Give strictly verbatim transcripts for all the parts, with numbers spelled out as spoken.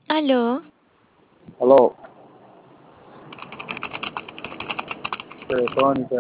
Aló, Aló, telefónica.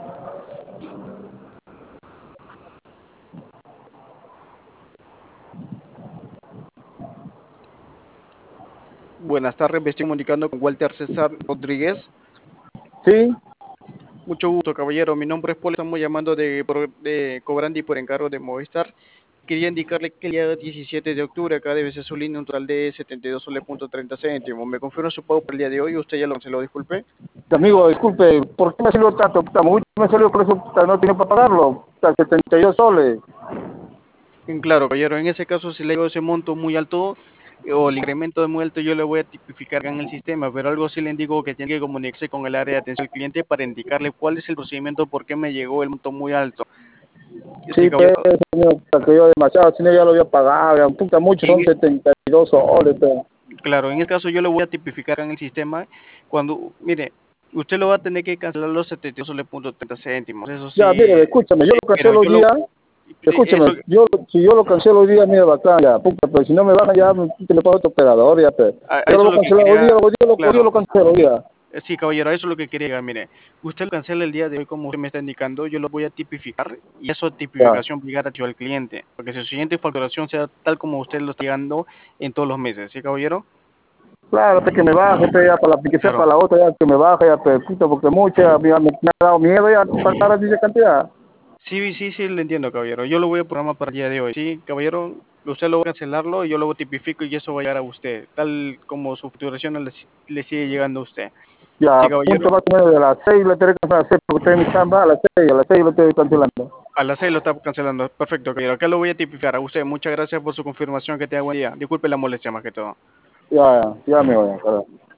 Buenas tardes, me estoy comunicando con Walter César Rodríguez. Sí, Mucho gusto, caballero. Mi nombre es Paul, estamos llamando de, por- de Cobrandi por encargo de Movistar. Quería indicarle que el día diecisiete de octubre acá debe ser su línea un total de setenta y dos soles punto treinta céntimos. ¿Me confirma su pago para el día de hoy? ¿Usted ya lo canceló? Disculpe. amigo, disculpe, ¿por qué me salió tanto? Puta, mucho me salió por eso, puta, no tiene para pagarlo. Puta, setenta y dos soles. Mm, Claro, caballero, en ese caso, si le digo ese monto muy alto eh, o el incremento de muy alto, yo le voy a tipificar en el sistema, pero algo sí le indico que tiene que comunicarse con el área de atención al cliente para indicarle cuál es el procedimiento, por qué me llegó el monto muy alto. Sí, Sí, pues, caballero. señor, puta, que yo demasiado, si no ya lo había pagado, ya, puta, mucho, son En, setenta y dos soles, pero. Claro, en este caso yo lo voy a tipificar en el sistema cuando, mire, usted lo va a tener que cancelar los setenta y dos soles punto treinta céntimos, eso Ya, sí, mire, escúchame, yo sí, lo pero cancelo hoy yo lo, día, sí, escúchame, eso, yo, si yo lo cancelo hoy día, mira, bacán, ya, puta, pero si no me bajan ya, puta, le pago a otro operador, ya, pero. a, a Yo lo eso voy es a lo que cancelar hoy día, quería, hoy día, lo- hoy día claro, lo cancelo, hoy día. eh, sí, caballero, eso es lo que quería llegar, mire, usted lo cancela el día de hoy como usted me está indicando, yo lo voy a tipificar y eso Ya. tipificación obligar a al cliente, porque si su siguiente facturación sea tal como usted lo está llegando en todos los meses, ¿sí, caballero? Claro, pues que me baje, pues, ya para la que sea Claro. para la otra, ya que me baje, ya, pues, puta, porque mucha, me, me ha dado miedo ya pagar así de cantidad. Sí, sí, sí, le entiendo, caballero. Yo lo voy a programar para el día de hoy. Sí, caballero, usted lo va a cancelarlo y yo lo tipifico y eso va a llegar a usted, tal como su facturación le, si- le sigue llegando a usted. Sí, Ya, punto caballero, más o menos de las seis le tengo que cancelar a las seis, porque estoy en mi chamba a las seis, a las seis lo estoy cancelando. a las seis lo está cancelando. Perfecto, caballero. Acá lo voy a tipificar a usted. Muchas gracias por su confirmación. Que tenga buen día. Disculpe la molestia más que todo. Ya, ya me voy a